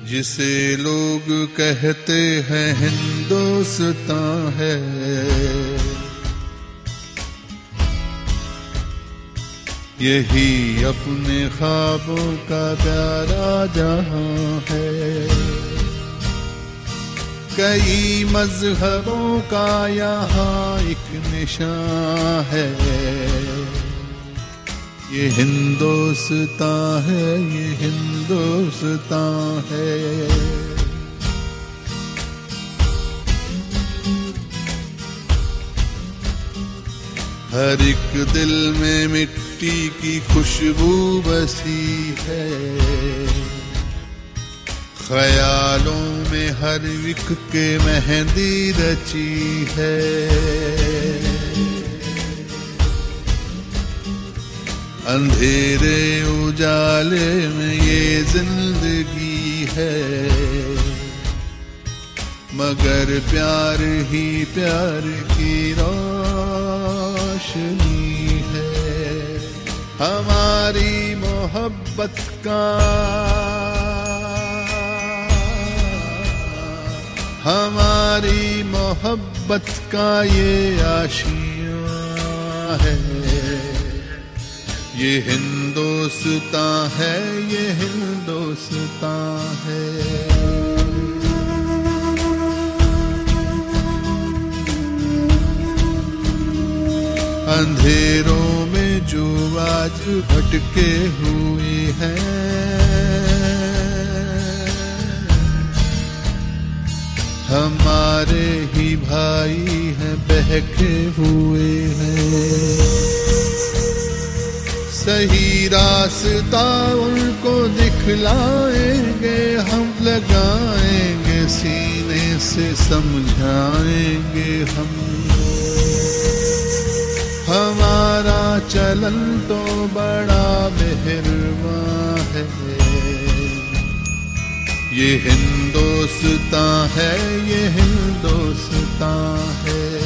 जिसे लोग कहते हैं हिंदुस्तान है, यही अपने ख्वाबों का प्यारा जहां है। कई मजहबों का यहाँ एक निशान है, ये हिंदुस्तान है, ये हिंदुस्तान है। हर एक दिल में मिट्टी की खुशबू बसी है, ख्यालों में हर एक के मेहंदी रची है। अंधेरे उजाले में ये जिंदगी है, मगर प्यार ही प्यार की रोशनी है। हमारी मोहब्बत का, हमारी मोहब्बत का ये आशियाँ है, ये हिंदुस्तान है, ये हिंदुस्तान है। अंधेरों में जो आज भटके हुए हैं, हमारे ही भाई हैं, बहके हुए हैं। सही रास्ता उनको दिखलाएंगे हम, लगाएंगे सीने से समझाएंगे हम। हमारा चलन तो बड़ा मेहरबान है, ये हिंदुस्तान है, ये हिंदुस्तान है।